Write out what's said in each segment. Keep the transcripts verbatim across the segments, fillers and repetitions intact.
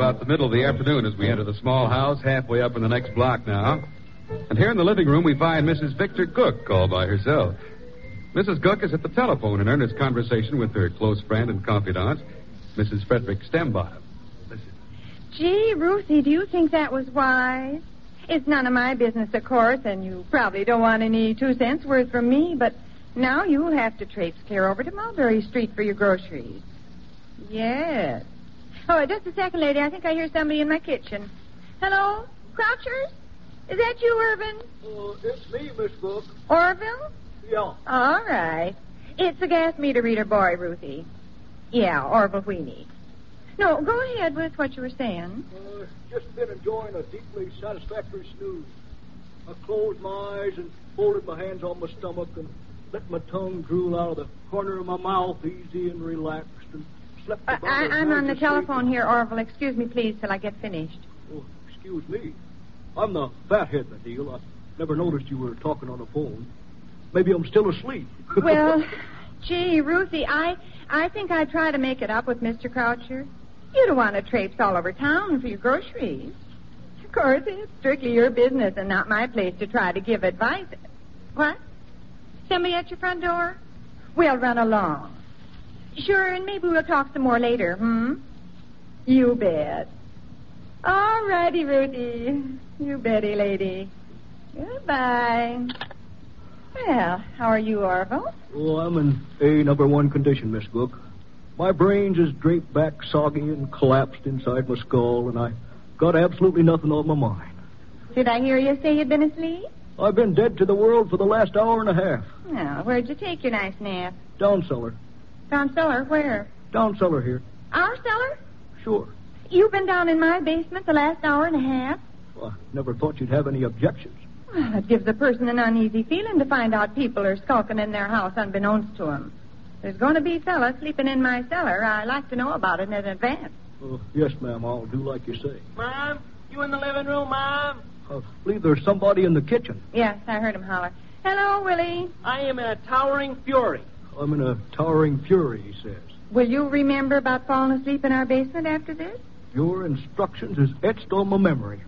about the middle of the afternoon as we enter the small house halfway up in the next block now. And here in the living room, we find Missus Victor Cook all by herself. Missus Cook is at the telephone in earnest conversation with her close friend and confidant, Missus Frederick Stembottom. Listen. Gee, Ruthie, do you think that was wise? It's none of my business, of course, and you probably don't want any two cents worth from me, but now you'll have to traipse clear over to Mulberry Street for your groceries. Yes. Oh, just a second, lady. I think I hear somebody in my kitchen. Hello? Crouchers? Is that you, Irvin? Uh, it's me, Miss Cook. Orville? Yeah. All right. It's the gas meter reader boy, Ruthie. Yeah, Orville Weenie. No, go ahead with what you were saying. Uh, just been enjoying a deeply satisfactory snooze. I closed my eyes and folded my hands on my stomach and let my tongue drool out of the corner of my mouth, easy and relaxed, and slept Uh, about I, as I'm nice on the as telephone sleep. here, Orville. Excuse me, please, till I get finished. Oh, excuse me. I'm the fathead, Adele. I never noticed you were talking on the phone. Maybe I'm still asleep. Well, gee, Ruthie, I, I think I'd try to make it up with Mister Croucher. You don't want to traipse all over town for your groceries. Of course, it's strictly your business and not my place to try to give advice. What? Somebody at your front door? We'll run along. Sure, and maybe we'll talk some more later, hmm? You bet. All righty, Ruthie. You betty, lady. Goodbye. Well, how are you, Orville? Oh, I'm in A number one condition, Miss Cook. My brains is draped back soggy and collapsed inside my skull, and I got absolutely nothing on my mind. Did I hear you say you'd been asleep? I've been dead to the world for the last hour and a half. Well, where'd you take your nice nap? Down cellar. Down cellar? Where? Down cellar here. Our cellar? Sure. You've been down in my basement the last hour and a half? Well, I never thought you'd have any objections. Well, it gives a person an uneasy feeling to find out people are skulking in their house unbeknownst to them. There's going to be fellas sleeping in my cellar. I like to know about it in advance. Oh, yes, ma'am. I'll do like you say. Mom, you in the living room, Mom? I believe there's somebody in the kitchen. Yes, I heard him holler. Hello, Willie. I am in a towering fury. I'm in a towering fury, he says. Will you remember about falling asleep in our basement after this? Your instructions is etched on my memory.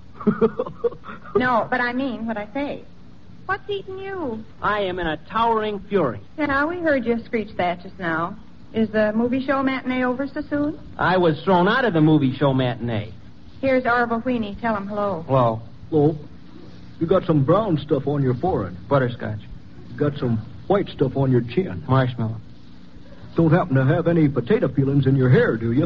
No, but I mean what I say. What's eating you? I am in a towering fury. Yeah, we heard you screech that just now. Is the movie show matinee over so soon? I was thrown out of the movie show matinee. Here's Orville Weenie. Tell him hello. Hello. Oh, you got some brown stuff on your forehead. Butterscotch. You got some white stuff on your chin. Marshmallow. Don't happen to have any potato peelings in your hair, do you?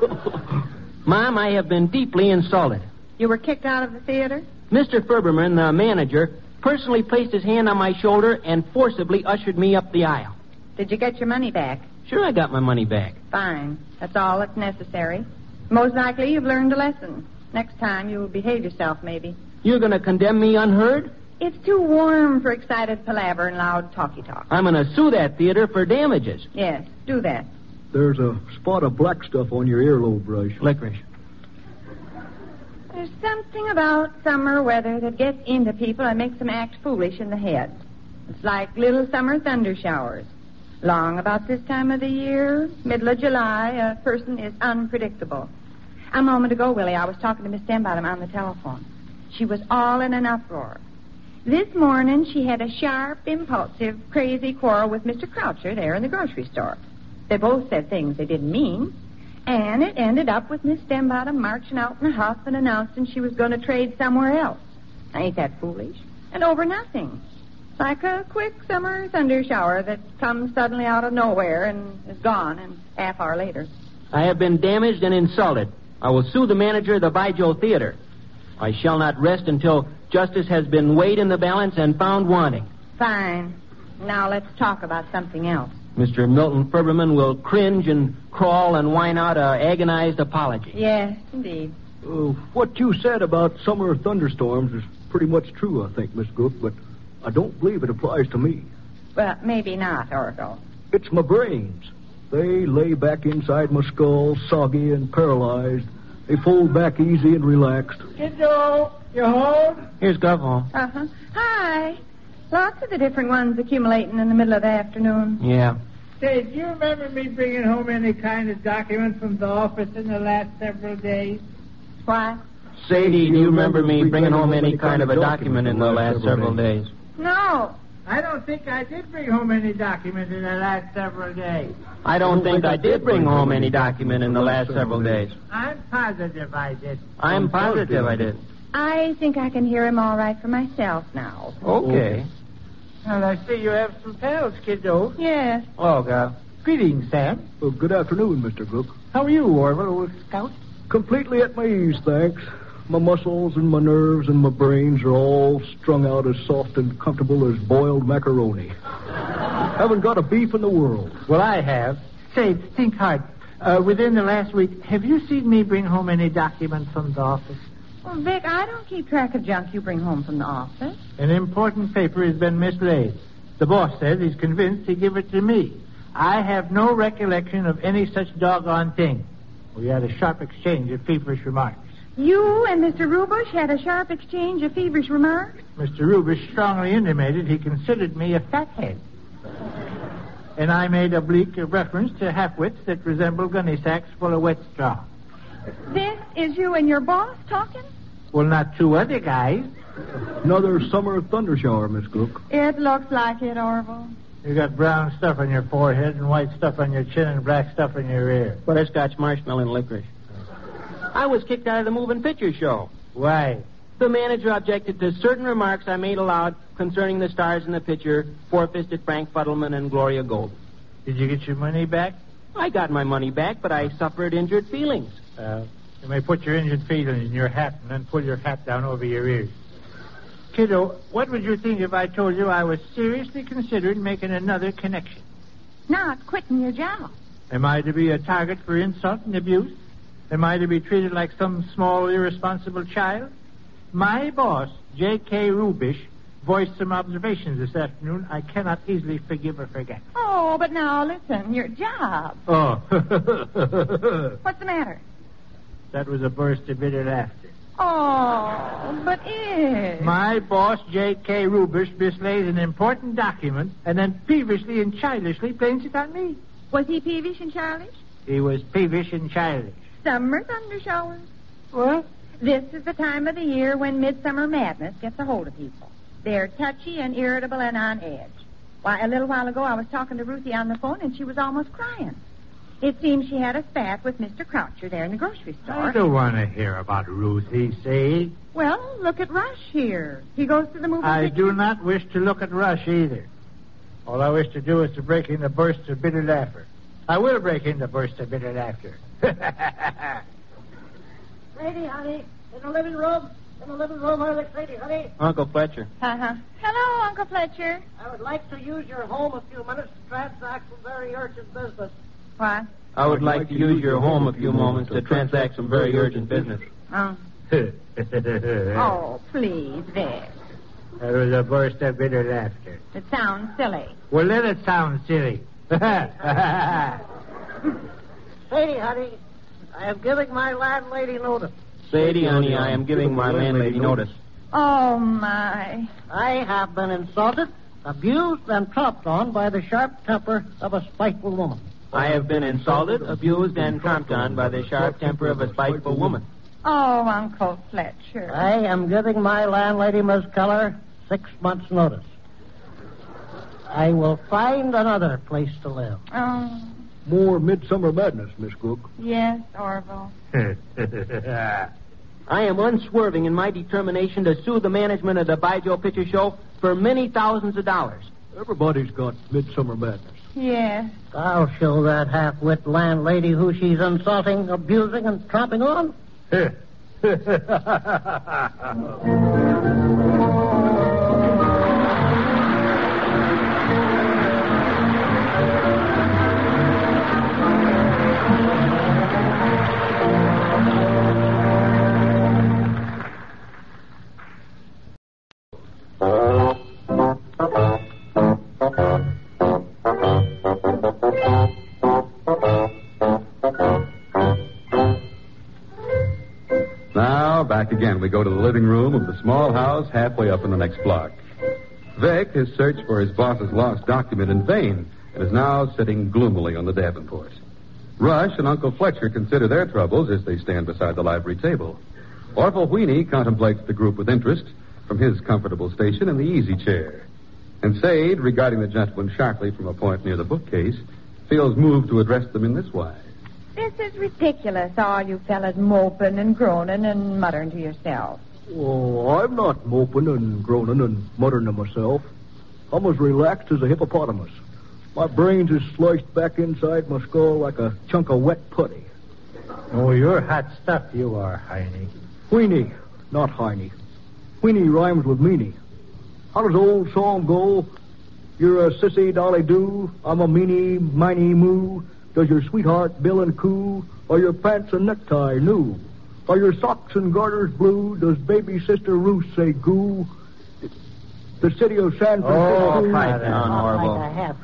Mom, I have been deeply insulted. You were kicked out of the theater? Mister Ferberman, the manager, personally placed his hand on my shoulder and forcibly ushered me up the aisle. Did you get your money back? Sure, I got my money back. Fine. That's all that's necessary. Most likely you've learned a lesson. Next time you'll behave yourself, maybe. You're going to condemn me unheard? It's too warm for excited palaver and loud talky-talk. I'm going to sue that theater for damages. Yes, do that. There's a spot of black stuff on your earlobe brush. Licorice. There's something about summer weather that gets into people and makes them act foolish in the head. It's like little summer thunder showers. Long about this time of the year, middle of July, a person is unpredictable. A moment ago, Willie, I was talking to Miss Stembottom on the telephone. She was all in an uproar. This morning, she had a sharp, impulsive, crazy quarrel with Mister Croucher there in the grocery store. They both said things they didn't mean, and it ended up with Miss Stembottom marching out in a huff and announcing she was going to trade somewhere else. Ain't that foolish? And over nothing. Like a quick summer thunder shower that comes suddenly out of nowhere and is gone in half hour later. I have been damaged and insulted. I will sue the manager of the Baijiu Theater. I shall not rest until justice has been weighed in the balance and found wanting. Fine. Now let's talk about something else. Mister Milton Ferberman will cringe and crawl and whine out an agonized apology. Yes, indeed. Uh, what you said about summer thunderstorms is pretty much true, I think, Miss Cook, but I don't believe it applies to me. Well, maybe not, Orville. It's my brains. They lay back inside my skull, soggy and paralyzed. They fold back easy and relaxed. Kiddo, you home? Here's Gov. Uh-huh. Hi. Lots of the different ones accumulating in the middle of the afternoon. Yeah. Say, do you remember me bringing home any kind of document from the office in the last several days? Why? Sadie, do you remember me bringing home any kind of a document in the last several days? No. I don't think I did bring home any document in the last several days. I don't think I did bring home any document in the last several days. I'm positive I did. I'm positive I did. I think I can hear him all right for myself now. Okay. Well, I see you have some pals, kiddo. Yes. Oh, God. Greetings, Sam. Well, good afternoon, Mister Cook. How are you, Orville, old scout? Completely at my ease, thanks. My muscles and my nerves and my brains are all strung out as soft and comfortable as boiled macaroni. Haven't got a beef in the world. Well, I have. Say, think hard. Uh, within the last week, have you seen me bring home any document from the office? Well, Vic, I don't keep track of junk you bring home from the office. An important paper has been mislaid. The boss says he's convinced he'd give it to me. I have no recollection of any such doggone thing. We had a sharp exchange of feverish remarks. You and Mister Rubush had a sharp exchange of feverish remarks? Mister Rubish strongly intimated he considered me a fathead. And I made oblique reference to half-wits that resemble gunny sacks full of wet straw. This is you and your boss talking? Well, not two other guys. Another summer thunder shower, Miss Cook. It looks like it, Orville. You got brown stuff on your forehead and white stuff on your chin and black stuff in your ear. Butterscotch, marshmallow, and licorice. I was kicked out of the moving picture show. Why? The manager objected to certain remarks I made aloud concerning the stars in the picture, Four-Fisted Frank Fuddleman and Gloria Golden. Did you get your money back? I got my money back, but I suffered injured feelings. Uh, you may put your injured feelings in your hat and then pull your hat down over your ears. Kiddo, what would you think if I told you I was seriously considering making another connection? Not quitting your job. Am I to be a target for insult and abuse? Am I to be treated like some small, irresponsible child? My boss, J K. Rubish, voiced some observations this afternoon I cannot easily forgive or forget. Oh, but now listen, your job. Oh. What's the matter? That was a burst of bitter laughter. Oh, but it. My boss, J K. Rubish, mislays an important document and then peevishly and childishly blames it on me. Was he peevish and childish? He was peevish and childish. Summer thunder showers. What? This is the time of the year when midsummer madness gets a hold of people. They're touchy and irritable and on edge. Why, a little while ago I was talking to Ruthie on the phone and she was almost crying. It seems she had a spat with Mister Croucher there in the grocery store. I don't want to hear about Ruthie, see? Well, look at Rush here. He goes to the movie I picture. do not wish to look at Rush either. All I wish to do is to break in the burst of bitter laughter. I will break in the burst of bitter laughter. Sadie, honey, in the living room. In the living room, where's Sadie, honey? Uncle Fletcher. Uh-huh. Hello, Uncle Fletcher. I would like to use your home a few minutes to transact some very urgent business. What? I would like to use your home a few moments to transact some very urgent business. Oh. That Oh, please, Vic. was a burst of bitter laughter. It sounds silly. Well, let it sound silly. Sadie, honey, I am giving my landlady notice. Sadie, honey, I am giving my landlady notice. Oh, my. I have been insulted, abused, and tromped on by the sharp temper of a spiteful woman. I have been insulted, abused, and tromped on by the sharp temper of a spiteful woman. Oh, Uncle Fletcher. I am giving my landlady, Miss Keller, six months' notice. I will find another place to live. Oh, More midsummer madness, Miss Cook. yes, Orville. I am unswerving in my determination to sue the management of the Bijou Picture Show for many thousands of dollars. Everybody's got midsummer madness. Yes. I'll show that half-wit landlady who she's insulting, abusing, and tromping on. Now, back again, we go to the living room of the small house halfway up in the next block. Vic has searched for his boss's lost document in vain and is now sitting gloomily on the Davenport. Rush and Uncle Fletcher consider their troubles as they stand beside the library table. Orville Weenie contemplates the group with interest from his comfortable station in the easy chair. And Sade, regarding the gentleman sharply from a point near the bookcase, feels moved to address them in this wise. This is ridiculous, all you fellas moping and groaning and muttering to yourselves. Oh, I'm not moping and groaning and muttering to myself. I'm as relaxed as a hippopotamus. My brains is sliced back inside my skull like a chunk of wet putty. Oh, you're hot stuff, you are, Heine. Weenie, not Heine. Weenie rhymes with meanie. How does the old song go? You're a sissy dolly do, I'm a meanie miny moo. Does your sweetheart bill and coo? Are your pants and necktie new? Are your socks and garters blue? Does baby sister Ruth say goo? The city of San Francisco. Oh, pipe down, Orville. Like I have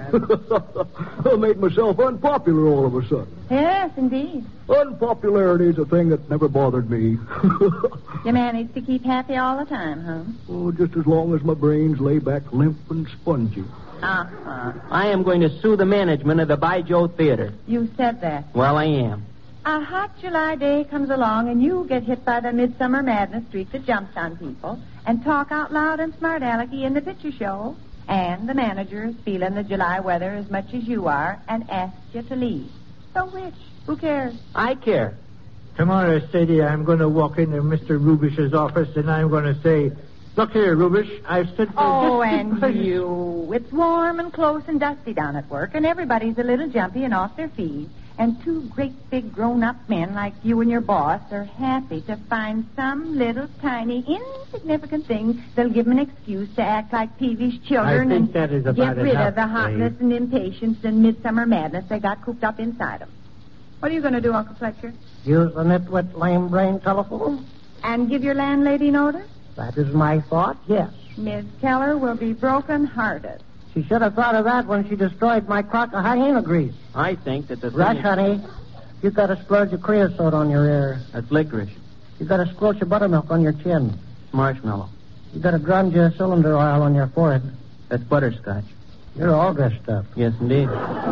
to, lad. I made myself unpopular all of a sudden. Yes, indeed. Unpopularity is a thing that never bothered me. You manage to keep happy all the time, huh? Oh, just as long as my brains lay back limp and spongy. Uh-huh. I am going to sue the management of the By Joe Theater. You said that. Well, I am. A hot July day comes along and you get hit by the midsummer madness streak that jumps on people and talk out loud and smart alecky in the picture show. And the manager is feeling the July weather as much as you are and asks you to leave. So which? Who cares? I care. Tomorrow, Sadie, I'm going to walk into Mister Rubish's office and I'm going to say, look here, Rubish, I've stood for... Oh, just- and you. It's warm and close and dusty down at work, and everybody's a little jumpy and off their feet. And two great big grown-up men like you and your boss are happy to find some little tiny insignificant thing that'll give them an excuse to act like peevish children I think and that is get about rid enough, of the hotness Dave. and impatience and midsummer madness they got cooped up inside them. What are you going to do, Uncle Fletcher? Use the nitwit lame brain telephone? And give your landlady notice? That is my thought, yes. Miss Keller will be broken-hearted. She should have thought of that when she destroyed my crock of hyena grease. I think that the Rush, thing... honey, you got a splurge of creosote on your ear. That's licorice. You got a squelch of buttermilk on your chin. Marshmallow. You got a grunge of cylinder oil on your forehead. That's butterscotch. You're all dressed up. Yes, indeed.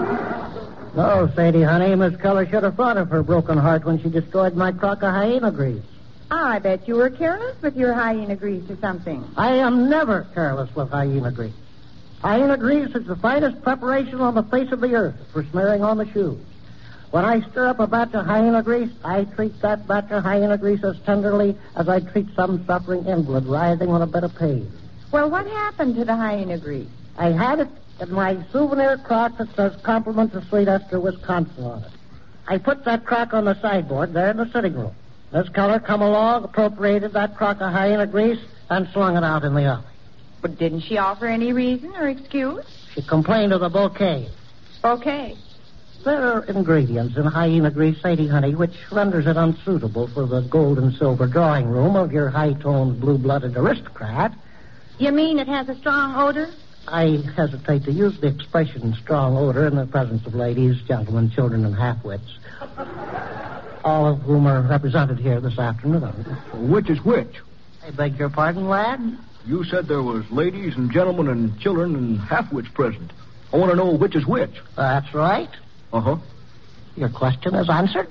No, Sadie, honey, Miss Keller should have thought of her broken heart when she destroyed my crock of hyena grease. I bet you were careless with your hyena grease or something. I am never careless with hyena grease. Hyena grease is the finest preparation on the face of the earth for smearing on the shoes. When I stir up a batch of hyena grease, I treat that batch of hyena grease as tenderly as I treat some suffering invalid writhing on a bed of pain. Well, what happened to the hyena grease? I had it in my souvenir crock that says Compliment to Sweet Esther, Wisconsin on it. I put that crock on the sideboard there in the sitting room. Miss Keller come along, appropriated that crock of hyena grease, and slung it out in the alley. But didn't she offer any reason or excuse? She complained of the bouquet. Okay. There are ingredients in hyena grease, Sadie, honey, which renders it unsuitable for the gold and silver drawing room of your high-toned, blue-blooded aristocrat. You mean it has a strong odor? I hesitate to use the expression strong odor in the presence of ladies, gentlemen, children, and half-wits, all of whom are represented here this afternoon. Which is which? I beg your pardon, lad? You said there was ladies and gentlemen and children and half-wits present. I want to know which is which. That's right. Uh-huh. Your question is answered.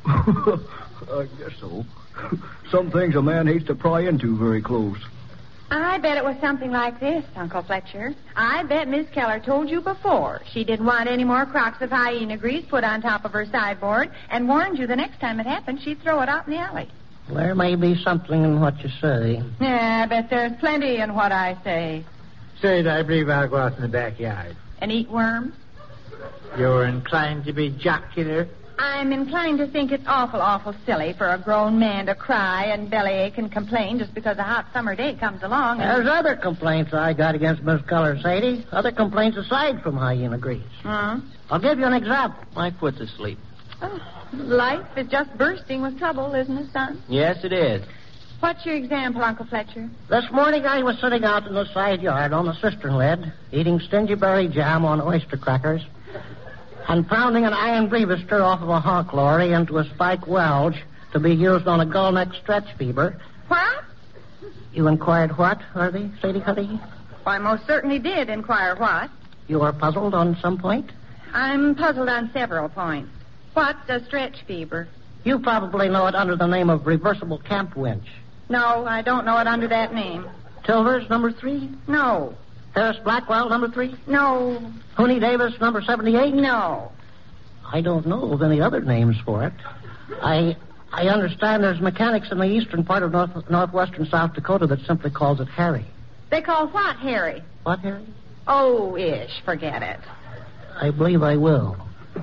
I guess so. Some things a man hates to pry into very close. I bet it was something like this, Uncle Fletcher. I bet Miss Keller told you before she didn't want any more crocks of hyena grease put on top of her sideboard and warned you the next time it happened she'd throw it out in the alley. There may be something in what you say. Yeah, I bet there's plenty in what I say. Sadie, I believe I'll go out in the backyard. And eat worms? You're inclined to be jocular? I'm inclined to think it's awful, awful silly for a grown man to cry and bellyache and complain just because a hot summer day comes along. And... There's other complaints I got against Miss Keller, Sadie. Other complaints aside from hyena grease. Huh? I'll give you an example. My foot's asleep. Oh, life is just bursting with trouble, isn't it, son? Yes, it is. What's your example, Uncle Fletcher? This morning I was sitting out in the side yard on the cistern lid, eating stingy berry jam on oyster crackers, and pounding an iron brevister off of a honk lorry into a spike welge to be used on a gull neck stretch fever. What? You inquired what, Harvey, Sadie, honey? Well, I most certainly did inquire what. You are puzzled on some point? I'm puzzled on several points. What's a stretch fever? You probably know it under the name of reversible camp winch. No, I don't know it under that name. Tilvers, number three? No. Harris Blackwell, number three? No. Hooney Davis, number seventy-eight? No. I don't know of any other names for it. I I understand there's mechanics in the eastern part of north, northwestern South Dakota that simply calls it Harry. They call what Harry? What, Harry? Oh, ish. Forget it. I believe I will.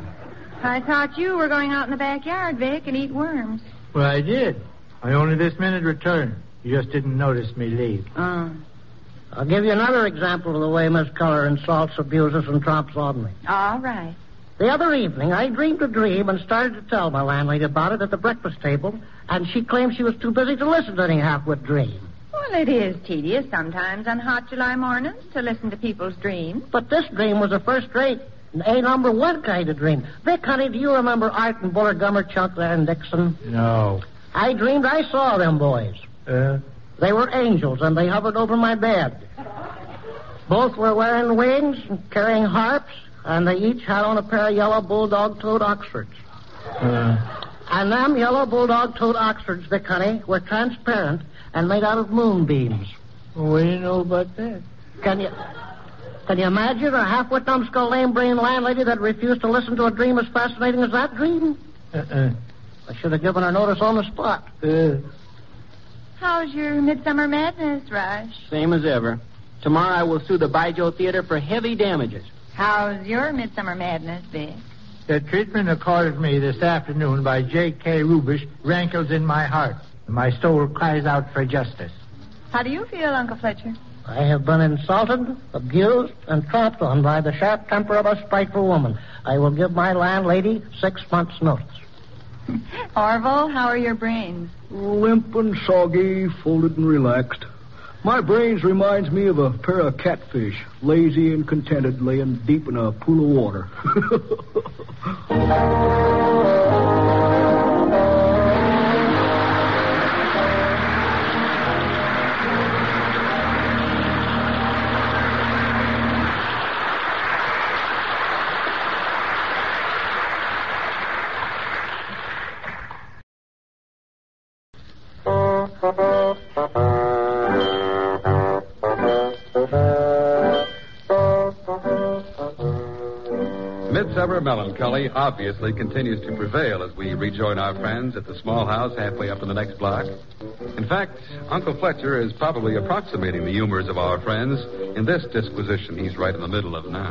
I thought you were going out in the backyard, Vic, and eat worms. Well, I did. I only this minute returned. You just didn't notice me leave. Uh, I'll give you another example of the way Miss Culler insults, abuses, and tromps on me. all right. The other evening, I dreamed a dream and started to tell my landlady about it at the breakfast table, and she claimed she was too busy to listen to any half-wit dream. Well, it is tedious sometimes on hot July mornings to listen to people's dreams. But this dream was a first-rate, A number one kind of dream. Vic, honey, do you remember Art and Buller Gummer, Chunk there, and Dixon? No. I dreamed I saw them boys. Uh? They were angels, and they hovered over my bed. Both were wearing wings and carrying harps, and they each had on a pair of yellow bulldog-toed Oxfords. Uh. And them yellow bulldog-toed Oxfords, Vic, honey, were transparent and made out of moonbeams. Well, what do you know about that? Can you... Can you imagine a half-wit, numbskull, lame-brained landlady that refused to listen to a dream as fascinating as that dream? Uh-uh. I should have given her notice on the spot. Uh. How's your Midsummer Madness, Rush? Same as ever. Tomorrow I will sue the Baijo Theater for heavy damages. How's your Midsummer Madness, Vic? The treatment accorded me this afternoon by J K. Rubish rankles in my heart. My soul cries out for justice. How do you feel, Uncle Fletcher? I have been insulted, abused, and tromped on by the sharp temper of a spiteful woman. I will give my landlady six months' notice. Orville, how are your brains? Limp and soggy, folded and relaxed. My brains reminds me of a pair of catfish, lazy and contented, laying deep in a pool of water. Midsummer melancholy obviously continues to prevail as we rejoin our friends at the small house halfway up in the next block. In fact, Uncle Fletcher is probably approximating the humors of our friends in this disquisition he's right in the middle of now.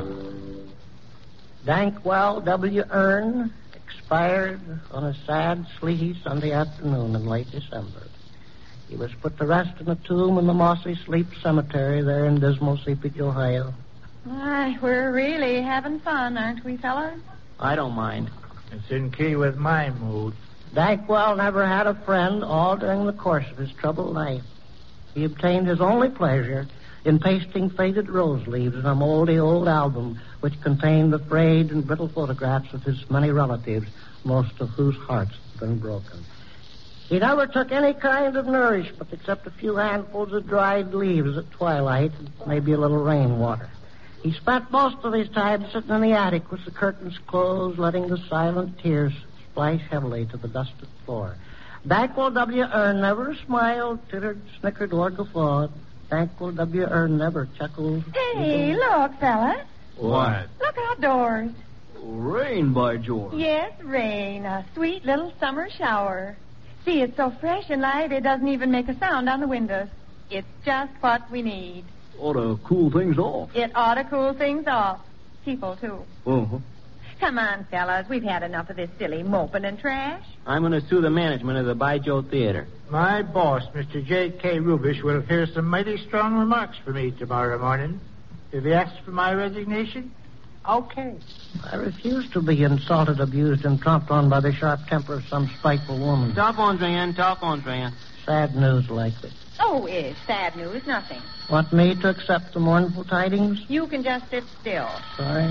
Dankwell W. Earn expired on a sad, sleety Sunday afternoon in late December. He was put to rest in a tomb in the Mossy Sleep Cemetery there in dismal Seepage, Ohio. Why, we're really having fun, aren't we, fellas? I don't mind. It's in key with my mood. Dankwell never had a friend all during the course of his troubled life. He obtained his only pleasure in pasting faded rose leaves in a moldy old album which contained the frayed and brittle photographs of his many relatives, most of whose hearts had been broken. He never took any kind of nourishment except a few handfuls of dried leaves at twilight and maybe a little rainwater. He spent most of his time sitting in the attic with the curtains closed, letting the silent tears splash heavily to the dusted floor. Dankwell W. Earn never smiled, tittered, snickered, or guffawed. Dankwell W. Earn never chuckled. Hey, look, fellas. What? Look outdoors. Rain, by George. Yes, rain. A sweet little summer shower. See, it's so fresh and light it doesn't even make a sound on the windows. It's just what we need. Ought to cool things off. It ought to cool things off. People, too. Uh-huh. Come on, fellas. We've had enough of this silly moping and trash. I'm going to sue the management of the Baijo Theater. My boss, Mister J K. Rubish, will hear some mighty strong remarks from me tomorrow morning. If he asks for my resignation, okay. I refuse to be insulted, abused, and tromped on by the sharp temper of some spiteful woman. Talk on, Van. Talk on, Van. Sad news like this. Oh, it's sad news, nothing. Want me to accept the mournful tidings? You can just sit still. Sorry.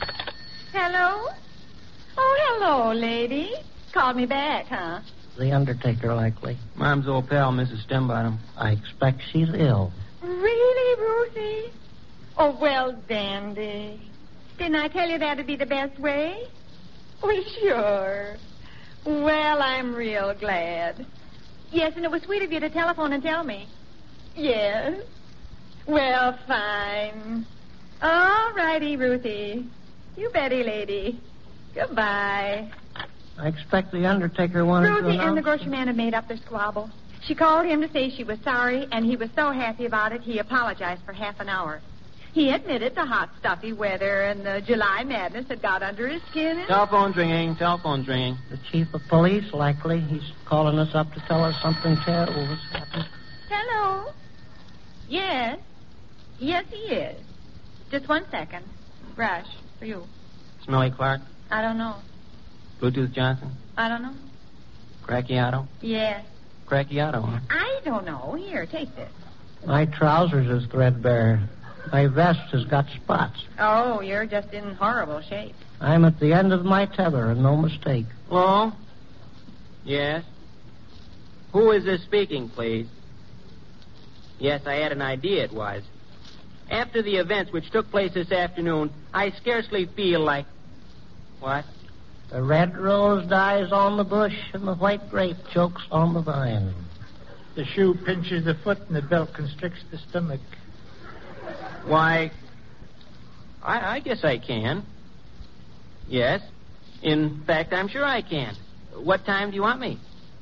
Hello? Oh, hello, lady. Called me back, huh? The undertaker, likely. Mom's old pal, Missus Stembottom. I expect she's ill. Really, Ruthie? Oh, well, dandy. Didn't I tell you that'd be the best way? Well, sure. Well, I'm real glad. Yes, and it was sweet of you to telephone and tell me. Yes. Well, fine. All righty, Ruthie. You betty, lady. Goodbye. I expect the undertaker wanted to Ruthie announce... and the grocery man had made up their squabble. She called him to say she was sorry, and he was so happy about it, he apologized for half an hour. He admitted the hot, stuffy weather and the July madness had got under his skin. And... Telephone's ringing. Telephone's ringing. The chief of police, likely. He's calling us up to tell us something terrible has happened. Hello? Yes. Yes, he is. Just one second. Rush, for you. Smelly Clark. I don't know. Bluetooth Johnson. I don't know. Crackiato. Yes. Crackiato, huh? I don't know. Here, take this. My trousers is threadbare. My vest has got spots. Oh, you're just in horrible shape. I'm at the end of my tether, and no mistake. Hello? Yes? Who is this speaking, please? Yes, I had an idea it was. After the events which took place this afternoon, I scarcely feel like... What? The red rose dies on the bush, and the white grape chokes on the vine. The shoe pinches the foot, and the belt constricts the stomach. Why, I, I guess I can. Yes. In fact, I'm sure I can. What time do you want me?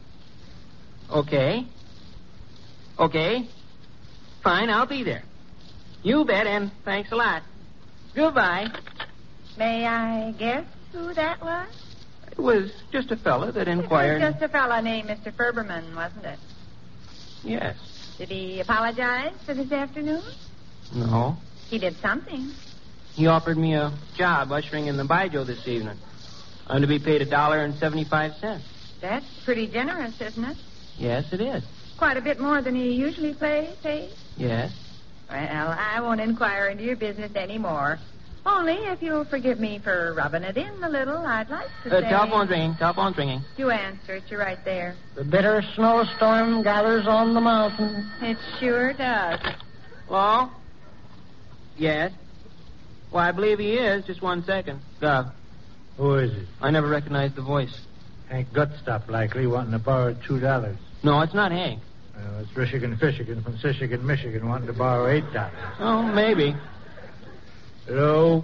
Okay. Okay. Fine, I'll be there. You bet, and thanks a lot. Goodbye. May I guess who that was? It was just a fella that It inquired. was just a fellow named Mister Ferberman, wasn't it? Yes. Did he apologize for this afternoon? No. He did something. He offered me a job ushering in the Baijo this evening. I'm to be paid a dollar and seventy-five cents. That's pretty generous, isn't it? Yes, it is. Quite a bit more than he usually plays, pays. Yes. Well, I won't inquire into your business anymore. Only, if you'll forgive me for rubbing it in a little, I'd like to Uh, say... telephone's ringing. Telephone's ringing. You answer it. You're right there. The bitter snowstorm gathers on the mountain. It sure does. Hello? Yes. Well, I believe he is. Just one second. Gov. Who is it? I never recognized the voice. Hank Gutstop, likely, wanting to borrow two dollars. No, it's not Hank. Uh, it's Rishigan Fishigan from Sishigan, Michigan, wanting to borrow eight dollars. Oh, maybe. Hello?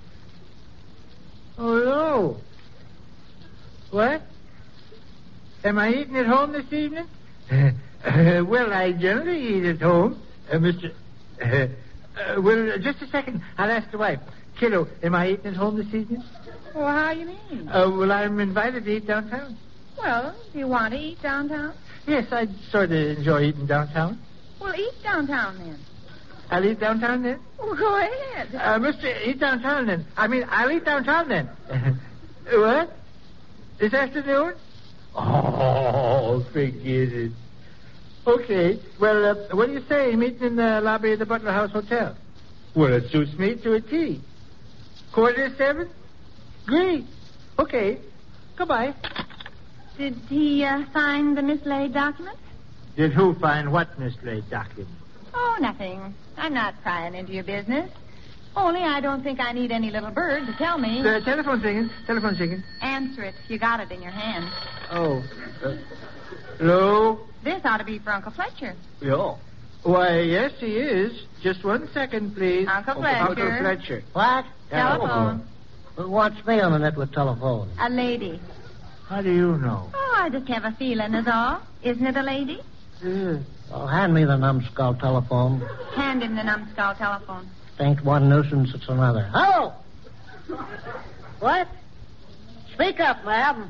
Oh, hello. What? Am I eating at home this evening? Uh, well, I generally eat at home. Uh, Mister Uh, uh, well, just a second. I'll ask the wife. Kiddo, am I eating at home this evening? Well, how you mean? Uh, well, I'm invited to eat downtown. Well, do you want to eat downtown? Yes, I sort of enjoy eating downtown. Well, eat downtown then. I'll eat downtown then? Well, go ahead. Uh, Mister, eat downtown then. I mean, I'll eat downtown then. What? This afternoon? Oh, forget it. Okay. Well, uh, what do you say? Meeting in the lobby of the Butler House Hotel. Well, it suits me to a T. Quarter to seven? Great. Okay. Goodbye. Did he uh, sign the mislaid document? Did who find what mislaid document? Oh, nothing. I'm not prying into your business. Only I don't think I need any little bird to tell me. The telephone's ringing. Telephone's ringing. Answer it. You got it in your hand. Oh. Uh, hello? This ought to be for Uncle Fletcher. Yeah. Why, yes, he is. Just one second, please. Uncle Fletcher. Uncle Fletcher. What? Telephone. Who wants me on the net with telephone? A lady. How do you know? Oh, I just have a feeling is all. Isn't it a lady? Uh, Well, hand me the numbskull telephone. Hand him the numbskull telephone. Ain't one nuisance, it's another. Hello! What? Speak up, ma'am.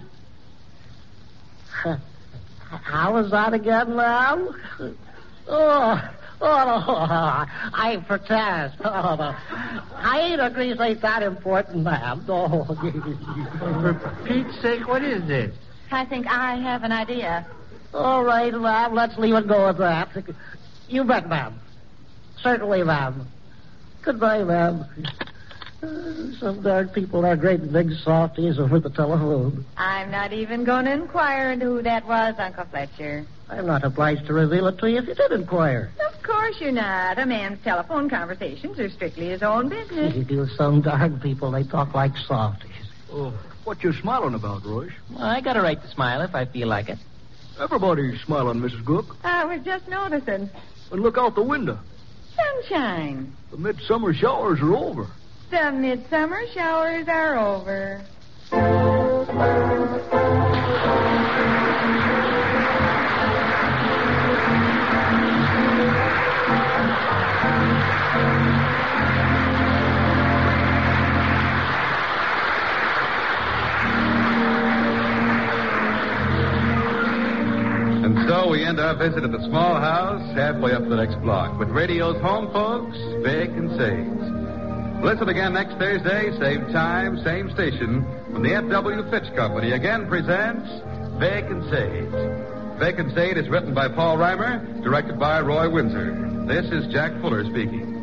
How was that again, ma'am? Oh, oh, no. I protest. Oh, no. Hyena grease ain't that important, ma'am. No. For Pete's sake, what is this? I think I have an idea. All right, ma'am, let's leave it go at that. You bet, ma'am. Certainly, ma'am. Goodbye, ma'am. Uh, Some darn people are great big softies over the telephone. I'm not even going to inquire into who that was, Uncle Fletcher. I'm not obliged to reveal it to you if you did inquire. Of course you're not. A man's telephone conversations are strictly his own business. You do some darn people, they talk like softies. Oh, What you smiling about, Royce? Well, I got a right to smile if I feel like it. Everybody's smiling, Missus Cook. I was just noticing. And look out the window. Sunshine. The midsummer showers are over. The midsummer showers are over. And so we end our visit at the small house halfway up the next block with radio's home folks, Vic and Sage. Listen again next Thursday, same time, same station, when the F W Fitch Company again presents Vic and Sage. Vic and Sage is written by Paul Reimer, directed by Roy Windsor. This is Jack Fuller speaking.